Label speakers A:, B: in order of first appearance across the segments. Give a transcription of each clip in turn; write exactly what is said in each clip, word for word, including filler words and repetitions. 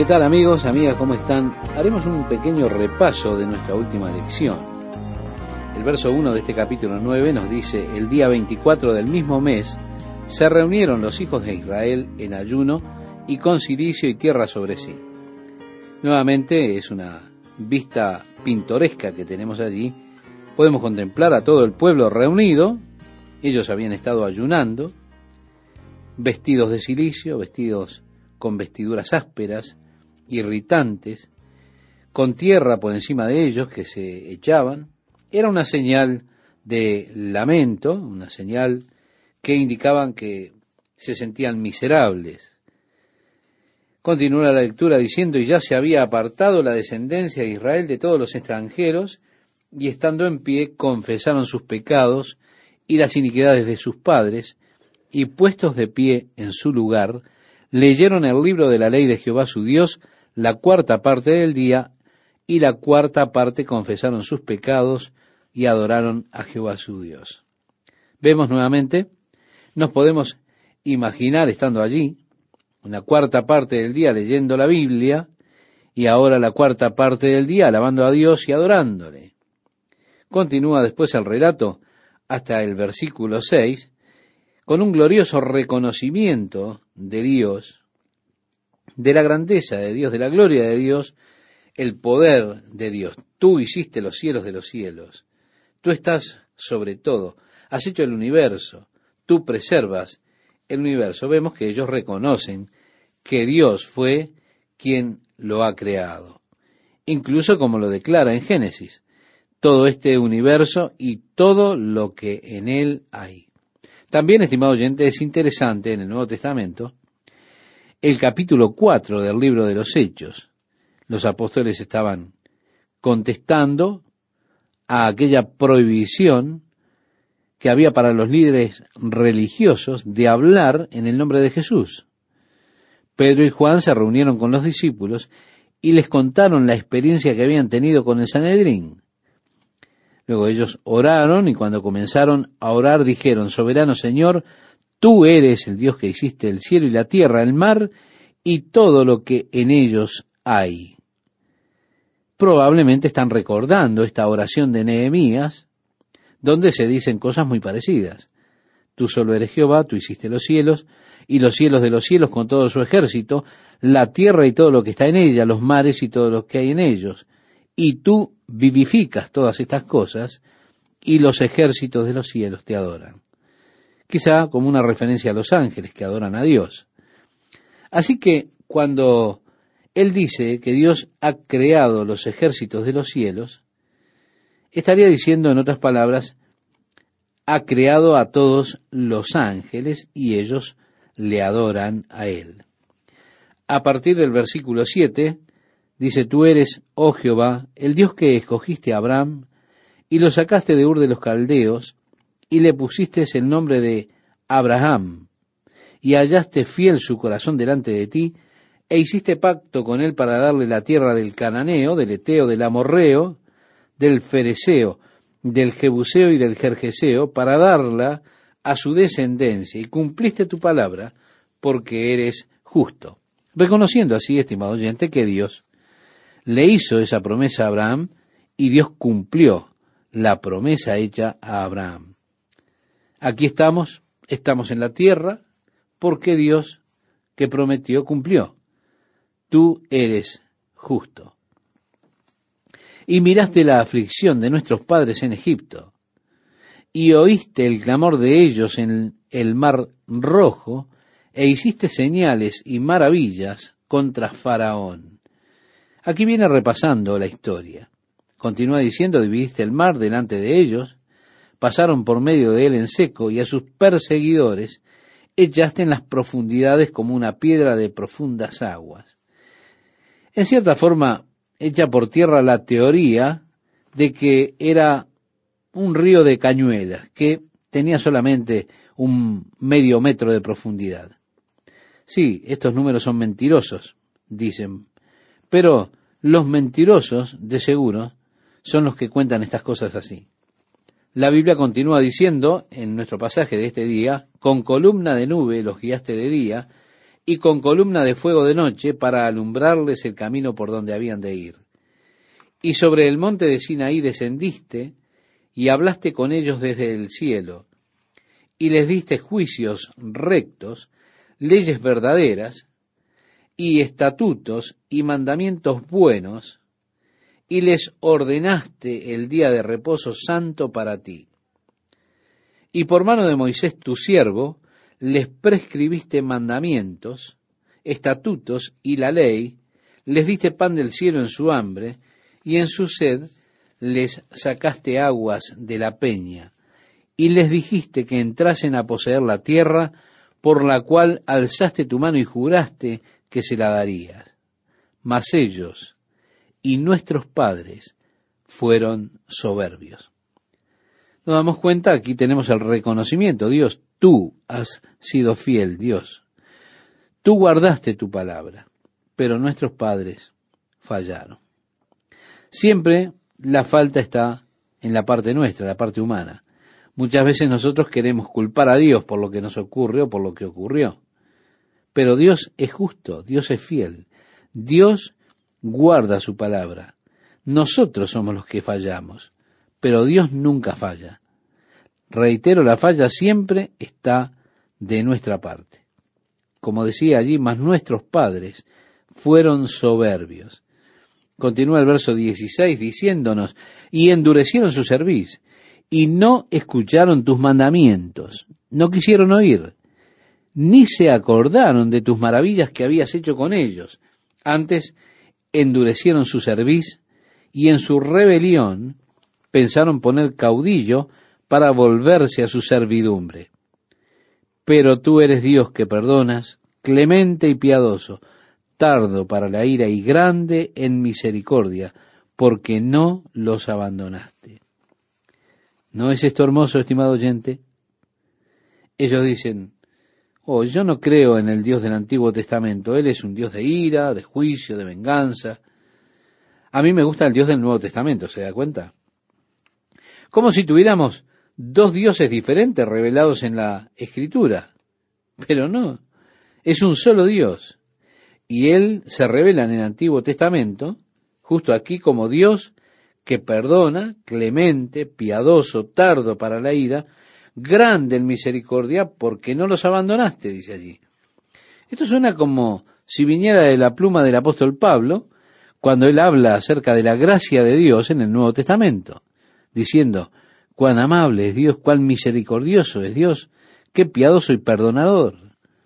A: ¿Qué tal, amigos, amigas? ¿Cómo están? Haremos un pequeño repaso de nuestra última lección. El verso uno de este capítulo nueve nos dice: el día veinticuatro del mismo mes se reunieron los hijos de Israel en ayuno y con cilicio y tierra sobre sí. Nuevamente es una vista pintoresca que tenemos allí. Podemos contemplar a todo el pueblo reunido. Ellos habían estado ayunando, vestidos de cilicio, vestidos con vestiduras ásperas, irritantes, con tierra por encima de ellos que se echaban. Era una señal de lamento, una señal que indicaban que se sentían miserables. Continúa la lectura diciendo: y ya se había apartado la descendencia de Israel de todos los extranjeros, y estando en pie confesaron sus pecados y las iniquidades de sus padres, y puestos de pie en su lugar, leyeron el libro de la ley de Jehová su Dios la cuarta parte del día, y la cuarta parte confesaron sus pecados y adoraron a Jehová su Dios. Vemos nuevamente, nos podemos imaginar estando allí, una cuarta parte del día leyendo la Biblia, y ahora la cuarta parte del día alabando a Dios y adorándole. Continúa después el relato hasta el versículo seis, con un glorioso reconocimiento de Dios, de la grandeza de Dios, de la gloria de Dios, el poder de Dios. Tú hiciste los cielos de los cielos, tú estás sobre todo, has hecho el universo, tú preservas el universo. Vemos que ellos reconocen que Dios fue quien lo ha creado, incluso como lo declara en Génesis, todo este universo y todo lo que en él hay. También, estimado oyente, es interesante en el Nuevo Testamento el capítulo cuatro del libro de los Hechos. Los apóstoles estaban contestando a aquella prohibición que había para los líderes religiosos de hablar en el nombre de Jesús. Pedro y Juan se reunieron con los discípulos y les contaron la experiencia que habían tenido con el Sanedrín. Luego ellos oraron, y cuando comenzaron a orar dijeron: soberano Señor, tú eres el Dios que hiciste el cielo y la tierra, el mar y todo lo que en ellos hay. Probablemente están recordando esta oración de Nehemías, donde se dicen cosas muy parecidas. Tú solo eres Jehová, tú hiciste los cielos y los cielos de los cielos con todo su ejército, la tierra y todo lo que está en ella, los mares y todo lo que hay en ellos. Y tú vivificas todas estas cosas, y los ejércitos de los cielos te adoran. Quizá como una referencia a los ángeles que adoran a Dios. Así que cuando él dice que Dios ha creado los ejércitos de los cielos, estaría diciendo, en otras palabras, ha creado a todos los ángeles y ellos le adoran a él. A partir del versículo siete, dice: tú eres, oh Jehová, el Dios que escogiste a Abraham y lo sacaste de Ur de los Caldeos y le pusiste el nombre de Abraham, y hallaste fiel su corazón delante de ti, e hiciste pacto con él para darle la tierra del Cananeo, del Eteo, del Amorreo, del Fereseo, del Jebuseo y del Gergeseo, para darla a su descendencia, y cumpliste tu palabra, porque eres justo. Reconociendo así, estimado oyente, que Dios le hizo esa promesa a Abraham, y Dios cumplió la promesa hecha a Abraham. Aquí estamos, estamos en la tierra, porque Dios que prometió cumplió. Tú eres justo. Y miraste la aflicción de nuestros padres en Egipto, y oíste el clamor de ellos en el mar rojo, e hiciste señales y maravillas contra Faraón. Aquí viene repasando la historia. Continúa diciendo: dividiste el mar delante de ellos, pasaron por medio de él en seco, y a sus perseguidores echaste en las profundidades como una piedra de profundas aguas. En cierta forma, echa por tierra la teoría de que era un río de cañuelas, que tenía solamente un medio metro de profundidad. Sí, estos números son mentirosos, dicen, pero los mentirosos, de seguro, son los que cuentan estas cosas así. La Biblia continúa diciendo, en nuestro pasaje de este día: con columna de nube los guiaste de día, y con columna de fuego de noche para alumbrarles el camino por donde habían de ir. Y sobre el monte de Sinaí descendiste y hablaste con ellos desde el cielo, y les diste juicios rectos, leyes verdaderas, y estatutos y mandamientos buenos, y les ordenaste el día de reposo santo para ti. Y por mano de Moisés tu siervo, les prescribiste mandamientos, estatutos y la ley, les diste pan del cielo en su hambre, y en su sed les sacaste aguas de la peña, y les dijiste que entrasen a poseer la tierra, por la cual alzaste tu mano y juraste que se la darías. Mas ellos y nuestros padres fueron soberbios. Nos damos cuenta, aquí tenemos el reconocimiento. Dios, tú has sido fiel, Dios. Tú guardaste tu palabra, pero nuestros padres fallaron. Siempre la falta está en la parte nuestra, la parte humana. Muchas veces nosotros queremos culpar a Dios por lo que nos ocurre o por lo que ocurrió. Pero Dios es justo, Dios es fiel. Dios guarda su palabra. Nosotros somos los que fallamos, pero Dios nunca falla. Reitero, la falla siempre está de nuestra parte. Como decía allí, mas nuestros padres fueron soberbios. Continúa el verso dieciséis diciéndonos, y endurecieron su cerviz, y no escucharon tus mandamientos, no quisieron oír, ni se acordaron de tus maravillas que habías hecho con ellos. Antes endurecieron su cerviz, y en su rebelión pensaron poner caudillo para volverse a su servidumbre. Pero tú eres Dios que perdonas, clemente y piadoso, tardo para la ira y grande en misericordia, porque no los abandonaste. ¿No es esto hermoso, estimado oyente? Ellos dicen, oh, yo no creo en el Dios del Antiguo Testamento, Él es un Dios de ira, de juicio, de venganza. A mí me gusta el Dios del Nuevo Testamento, ¿se da cuenta? Como si tuviéramos dos dioses diferentes revelados en la Escritura. Pero no, es un solo Dios. Y Él se revela en el Antiguo Testamento, justo aquí como Dios que perdona, clemente, piadoso, tardo para la ira, grande en misericordia, porque no los abandonaste, dice allí. Esto suena como si viniera de la pluma del apóstol Pablo, cuando él habla acerca de la gracia de Dios en el Nuevo Testamento, diciendo, cuán amable es Dios, cuán misericordioso es Dios, qué piadoso y perdonador.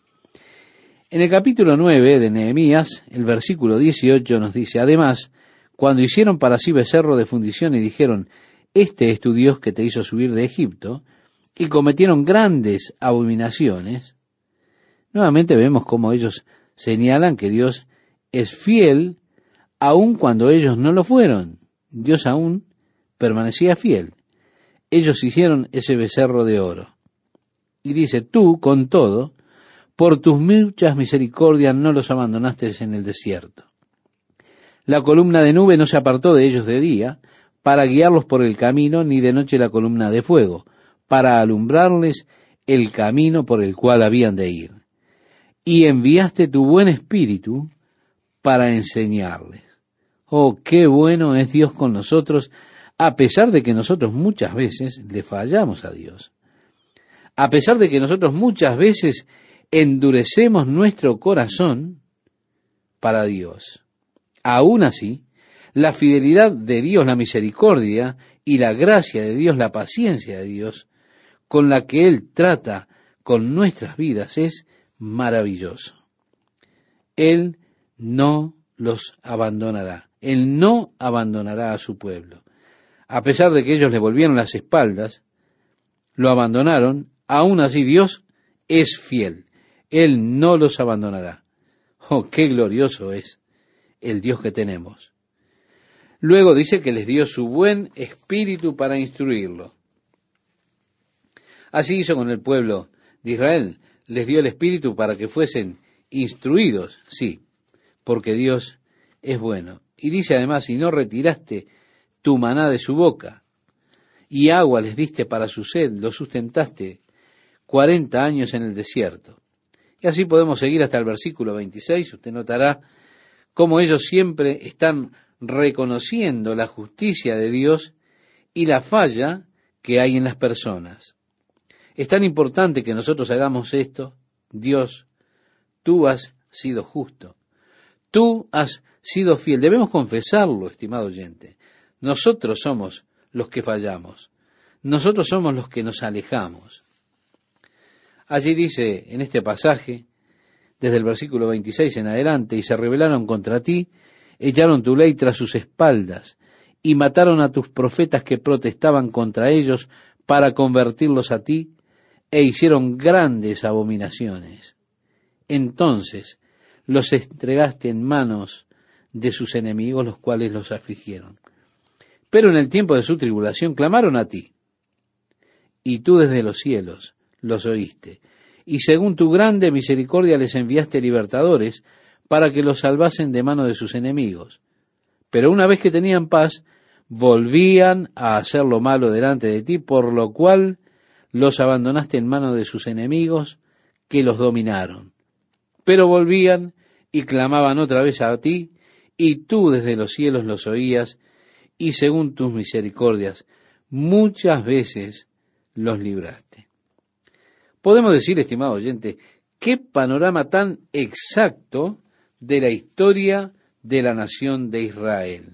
A: En el capítulo nueve de Nehemías, el versículo dieciocho nos dice, además, cuando hicieron para sí becerro de fundición y dijeron, este es tu Dios que te hizo subir de Egipto, y cometieron grandes abominaciones, nuevamente vemos cómo ellos señalan que Dios es fiel aun cuando ellos no lo fueron. Dios aún permanecía fiel. Ellos hicieron ese becerro de oro. Y dice, tú, con todo, por tus muchas misericordias no los abandonaste en el desierto. La columna de nube no se apartó de ellos de día, para guiarlos por el camino, ni de noche la columna de fuego, para alumbrarles el camino por el cual habían de ir. Y enviaste tu buen espíritu para enseñarles. Oh, qué bueno es Dios con nosotros, a pesar de que nosotros muchas veces le fallamos a Dios. A pesar de que nosotros muchas veces endurecemos nuestro corazón para Dios. Aún así, la fidelidad de Dios, la misericordia y la gracia de Dios, la paciencia de Dios, con la que Él trata con nuestras vidas es maravilloso. Él no los abandonará. Él no abandonará a su pueblo. A pesar de que ellos le volvieron las espaldas, lo abandonaron, aún así Dios es fiel. Él no los abandonará. Oh, qué glorioso es el Dios que tenemos. Luego dice que les dio su buen espíritu para instruirlo. Así hizo con el pueblo de Israel. Les dio el espíritu para que fuesen instruidos, sí, porque Dios es bueno. Y dice además, y no retiraste tu maná de su boca, y agua les diste para su sed, lo sustentaste cuarenta años en el desierto. Y así podemos seguir hasta el versículo veintiséis. Usted notará cómo ellos siempre están reconociendo la justicia de Dios y la falla que hay en las personas. Es tan importante que nosotros hagamos esto. Dios, tú has sido justo. Tú has sido fiel. Debemos confesarlo, estimado oyente. Nosotros somos los que fallamos. Nosotros somos los que nos alejamos. Allí dice en este pasaje, desde el versículo veintiséis en adelante, y se rebelaron contra ti, echaron tu ley tras sus espaldas, y mataron a tus profetas que protestaban contra ellos para convertirlos a ti, e hicieron grandes abominaciones. Entonces los entregaste en manos de sus enemigos, los cuales los afligieron. Pero en el tiempo de su tribulación clamaron a ti, y tú desde los cielos los oíste, y según tu grande misericordia les enviaste libertadores para que los salvasen de mano de sus enemigos. Pero una vez que tenían paz, volvían a hacer lo malo delante de ti, por lo cual los abandonaste en mano de sus enemigos que los dominaron. Pero volvían y clamaban otra vez a ti, y tú desde los cielos los oías, y según tus misericordias muchas veces los libraste. Podemos decir, estimado oyente, qué panorama tan exacto de la historia de la nación de Israel.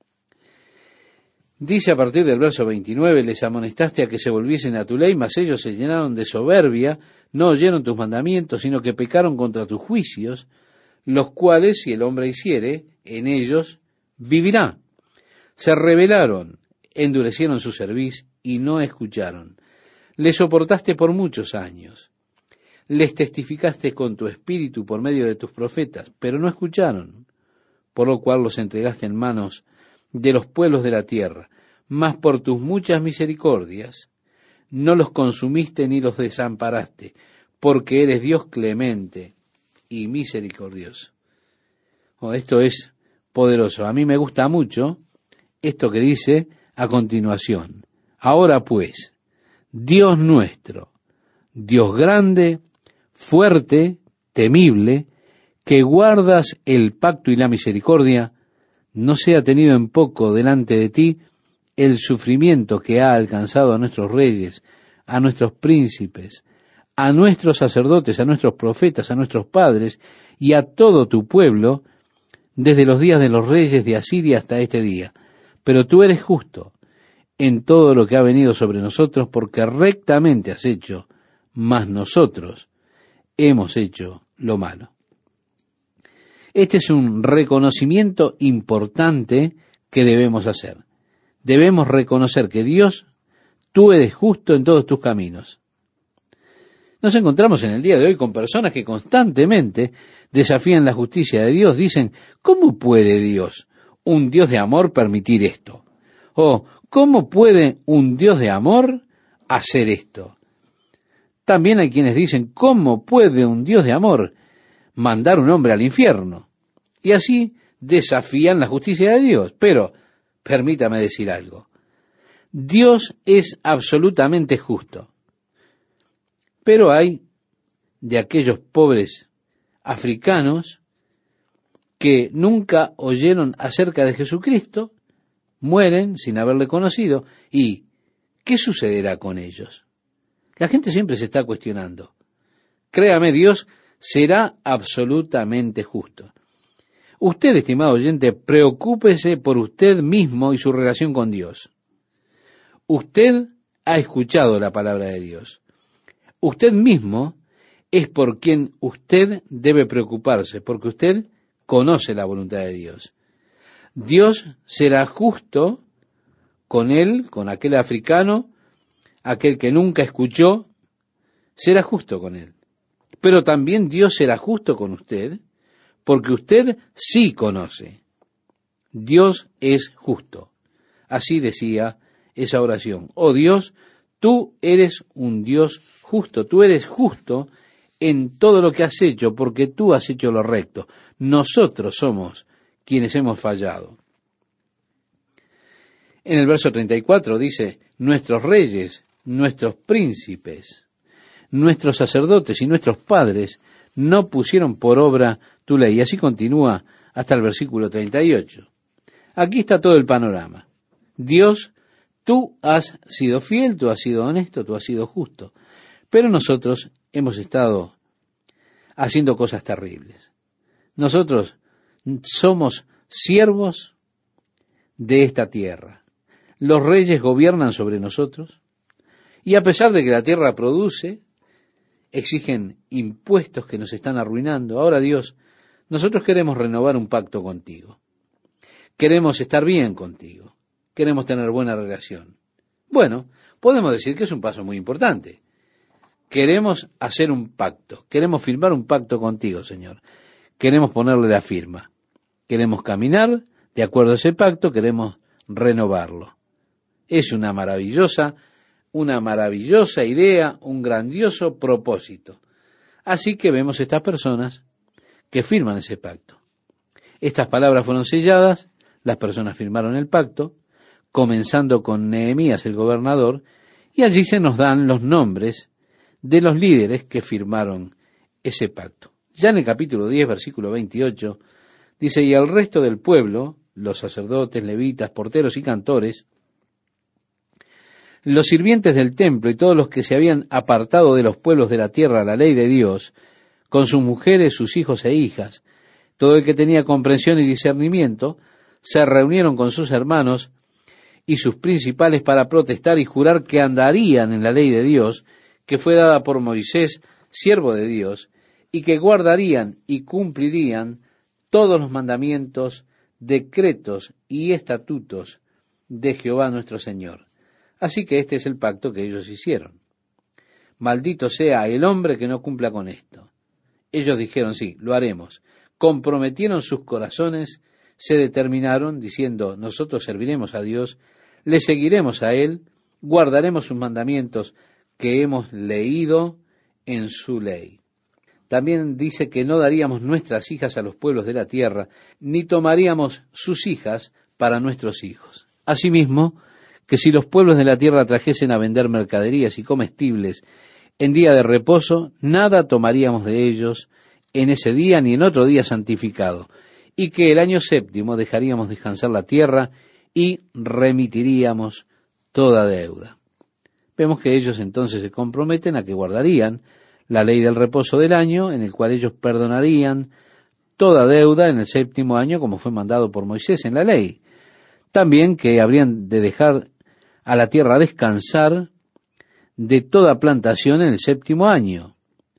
A: Dice a partir del verso veintinueve, les amonestaste a que se volviesen a tu ley, mas ellos se llenaron de soberbia, no oyeron tus mandamientos, sino que pecaron contra tus juicios, los cuales, si el hombre hiciere, en ellos vivirá. Se rebelaron, endurecieron su cerviz y no escucharon. Les soportaste por muchos años. Les testificaste con tu espíritu por medio de tus profetas, pero no escucharon, por lo cual los entregaste en manos de los pueblos de la tierra. Mas por tus muchas misericordias no los consumiste ni los desamparaste, porque eres Dios clemente y misericordioso. Oh, esto es poderoso. A mí me gusta mucho esto que dice a continuación. Ahora pues, Dios nuestro, Dios grande, fuerte, temible, que guardas el pacto y la misericordia, no sea tenido en poco delante de ti el sufrimiento que ha alcanzado a nuestros reyes, a nuestros príncipes, a nuestros sacerdotes, a nuestros profetas, a nuestros padres y a todo tu pueblo, desde los días de los reyes de Asiria hasta este día. Pero tú eres justo en todo lo que ha venido sobre nosotros, porque rectamente has hecho, mas nosotros hemos hecho lo malo. Este es un reconocimiento importante que debemos hacer. Debemos reconocer que Dios, tú eres justo en todos tus caminos. Nos encontramos en el día de hoy con personas que constantemente desafían la justicia de Dios. Dicen, ¿cómo puede Dios, un Dios de amor, permitir esto? O, ¿cómo puede un Dios de amor hacer esto? También hay quienes dicen, ¿cómo puede un Dios de amor mandar un hombre al infierno? Y así desafían la justicia de Dios. Pero, permítame decir algo. Dios es absolutamente justo. Pero hay de aquellos pobres africanos que nunca oyeron acerca de Jesucristo, mueren sin haberle conocido. ¿Y qué sucederá con ellos? La gente siempre se está cuestionando. Créame, Dios será absolutamente justo. Usted, estimado oyente, preocúpese por usted mismo y su relación con Dios. Usted ha escuchado la palabra de Dios. Usted mismo es por quien usted debe preocuparse, porque usted conoce la voluntad de Dios. Dios será justo con él, con aquel africano, aquel que nunca escuchó, será justo con él. Pero también Dios será justo con usted, porque usted sí conoce. Dios es justo. Así decía esa oración. Oh Dios, tú eres un Dios justo, tú eres justo en todo lo que has hecho, porque tú has hecho lo recto. Nosotros somos quienes hemos fallado. En el verso treinta y cuatro dice, nuestros reyes, nuestros príncipes, nuestros sacerdotes y nuestros padres no pusieron por obra tu ley. Y así continúa hasta el versículo treinta y ocho. Aquí está todo el panorama. Dios, tú has sido fiel, tú has sido honesto, tú has sido justo. Pero nosotros hemos estado haciendo cosas terribles. Nosotros somos siervos de esta tierra. Los reyes gobiernan sobre nosotros y a pesar de que la tierra produce, exigen impuestos que nos están arruinando. Ahora, Dios, nosotros queremos renovar un pacto contigo. Queremos estar bien contigo. Queremos tener buena relación. Bueno, podemos decir que es un paso muy importante. Queremos hacer un pacto. Queremos firmar un pacto contigo, Señor. Queremos ponerle la firma. Queremos caminar de acuerdo a ese pacto. Queremos renovarlo. Es una maravillosa, una maravillosa idea, un grandioso propósito. Así que vemos estas personas que firman ese pacto. Estas palabras fueron selladas, las personas firmaron el pacto, comenzando con Nehemías el gobernador, y allí se nos dan los nombres de los líderes que firmaron ese pacto. Ya en el capítulo diez, versículo veintiocho, dice, y el resto del pueblo, los sacerdotes, levitas, porteros y cantores, los sirvientes del templo y todos los que se habían apartado de los pueblos de la tierra a la ley de Dios, con sus mujeres, sus hijos e hijas, todo el que tenía comprensión y discernimiento, se reunieron con sus hermanos y sus principales para protestar y jurar que andarían en la ley de Dios, que fue dada por Moisés, siervo de Dios, y que guardarían y cumplirían todos los mandamientos, decretos y estatutos de Jehová nuestro Señor. Así que este es el pacto que ellos hicieron. Maldito sea el hombre que no cumpla con esto. Ellos dijeron, sí, lo haremos. Comprometieron sus corazones, se determinaron, diciendo, nosotros serviremos a Dios, le seguiremos a Él, guardaremos sus mandamientos que hemos leído en su ley. También dice que no daríamos nuestras hijas a los pueblos de la tierra, ni tomaríamos sus hijas para nuestros hijos. Asimismo, que si los pueblos de la tierra trajesen a vender mercaderías y comestibles en día de reposo, nada tomaríamos de ellos en ese día ni en otro día santificado, y que el año séptimo dejaríamos descansar la tierra y remitiríamos toda deuda. Vemos que ellos entonces se comprometen a que guardarían la ley del reposo del año, en el cual ellos perdonarían toda deuda en el séptimo año, como fue mandado por Moisés en la ley. También que habrían de dejar a la tierra descansar de toda plantación en el séptimo año,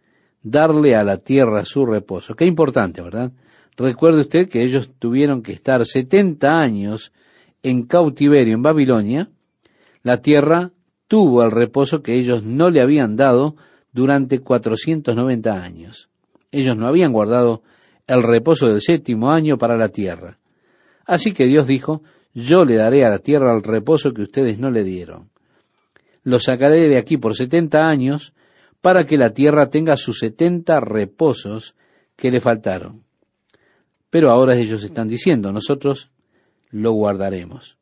A: darle a la tierra su reposo. Qué importante, ¿verdad? Recuerde usted que ellos tuvieron que estar setenta años en cautiverio en Babilonia. La tierra tuvo el reposo que ellos no le habían dado durante cuatrocientos noventa años. Ellos no habían guardado el reposo del séptimo año para la tierra. Así que Dios dijo, yo le daré a la tierra el reposo que ustedes no le dieron. Lo sacaré de aquí por setenta años para que la tierra tenga sus setenta reposos que le faltaron. Pero ahora ellos están diciendo, nosotros lo guardaremos.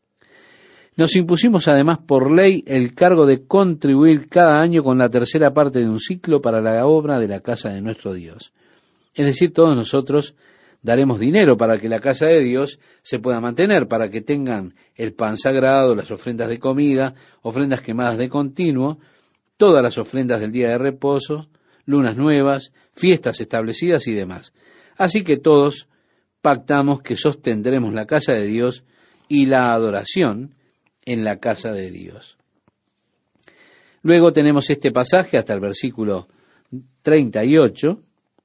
A: Nos impusimos además por ley el cargo de contribuir cada año con la tercera parte de un ciclo para la obra de la casa de nuestro Dios. Es decir, todos nosotros daremos dinero para que la casa de Dios se pueda mantener, para que tengan el pan sagrado, las ofrendas de comida, ofrendas quemadas de continuo, todas las ofrendas del día de reposo, lunas nuevas, fiestas establecidas y demás. Así que todos pactamos que sostendremos la casa de Dios y la adoración en la casa de Dios. Luego tenemos este pasaje hasta el versículo treinta y ocho.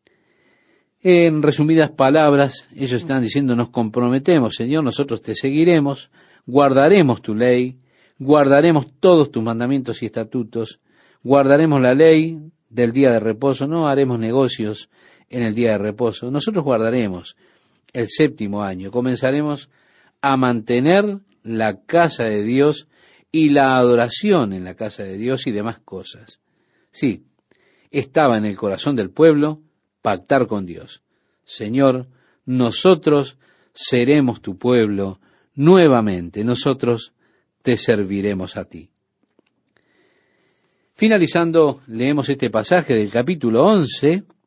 A: En resumidas palabras, ellos están diciendo, nos comprometemos, Señor, nosotros te seguiremos, guardaremos tu ley, guardaremos todos tus mandamientos y estatutos, guardaremos la ley del día de reposo, no haremos negocios en el día de reposo, nosotros guardaremos el séptimo año, comenzaremos a mantener la casa de Dios y la adoración en la casa de Dios y demás cosas. Sí, estaba en el corazón del pueblo pactar con Dios. Señor, nosotros seremos tu pueblo nuevamente, nosotros te serviremos a ti. Finalizando, leemos este pasaje del capítulo once,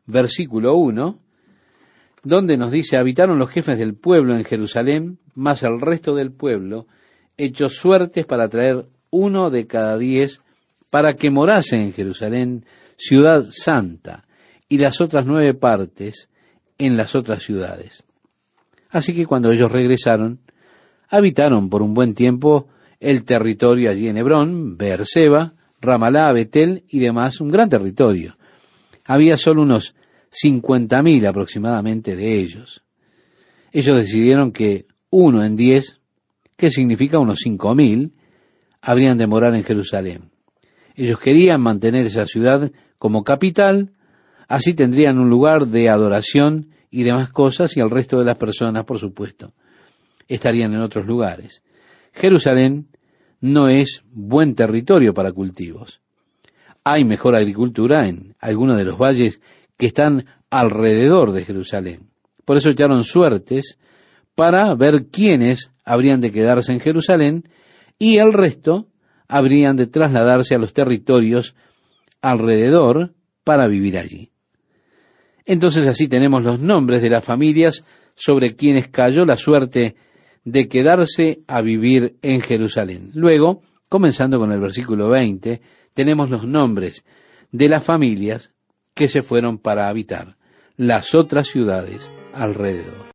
A: versículo uno, donde nos dice: habitaron los jefes del pueblo en Jerusalén, más el resto del pueblo, hechos suertes para traer uno de cada diez, para que morase en Jerusalén, ciudad santa, y las otras nueve partes en las otras ciudades. Así que cuando ellos regresaron, habitaron por un buen tiempo el territorio allí en Hebrón, Beerseba, Ramalá, Betel y demás, un gran territorio. Había solo unos cincuenta mil aproximadamente de ellos. Ellos decidieron que uno en diez, que significa unos cinco mil, habrían de morar en Jerusalén. Ellos querían mantener esa ciudad como capital, así tendrían un lugar de adoración y demás cosas, y el resto de las personas, por supuesto, estarían en otros lugares. Jerusalén no es buen territorio para cultivos. Hay mejor agricultura en algunos de los valles que están alrededor de Jerusalén. Por eso echaron suertes para ver quiénes habrían de quedarse en Jerusalén y el resto habrían de trasladarse a los territorios alrededor para vivir allí. Entonces así tenemos los nombres de las familias sobre quienes cayó la suerte de quedarse a vivir en Jerusalén. Luego, comenzando con el versículo veinte, tenemos los nombres de las familias que se fueron para habitar las otras ciudades alrededor.